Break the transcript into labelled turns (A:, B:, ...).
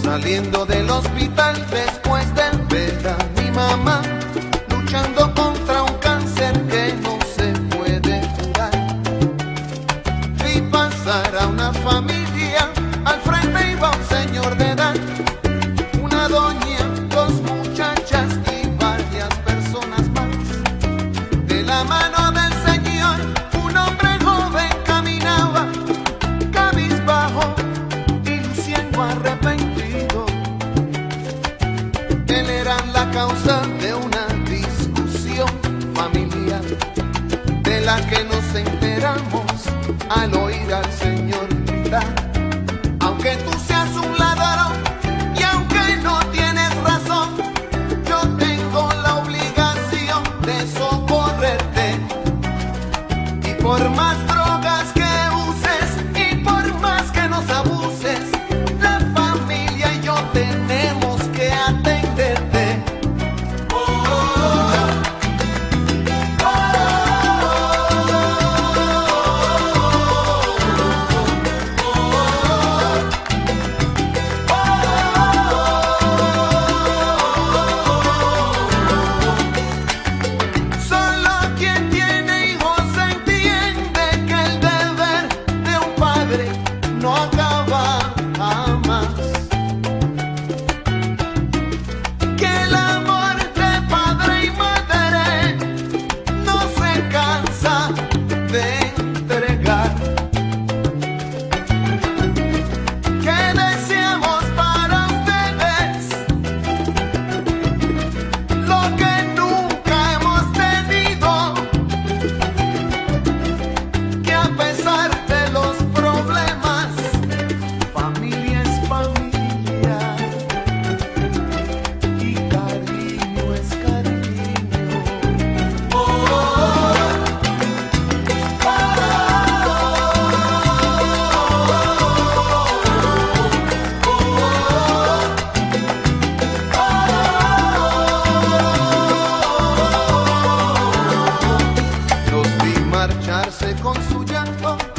A: Saliendo del hospital después de ver a mi mamá luchando contra un cáncer que no se puede curar. Vi pasar a una familia, al frente iba un señor de edad, una doña, dos muchachas y varias personas más. De la mano del señor, un hombre joven caminaba, cabizbajo y luciendo arrepentido. Él era la causa de una discusión familiar, de la que nos enteramos al oír al señor gritar: aunque tú seas un ladrón y aunque no tienes razón, yo tengo la obligación de socorrerte. Y por más drogas que uses y por más que nos abuses, la familia y yo tenemos que atenderte. Solo quien tiene hijos entiende que el deber de un padre no acaba jamás, que el amor de padre y madre no se cansa de entregar, que deseamos para ustedes lo que nunca hemos tenido, que a pesar de los problemas, familia es familia y cariño es cariño. Los vi marcharse con su llanto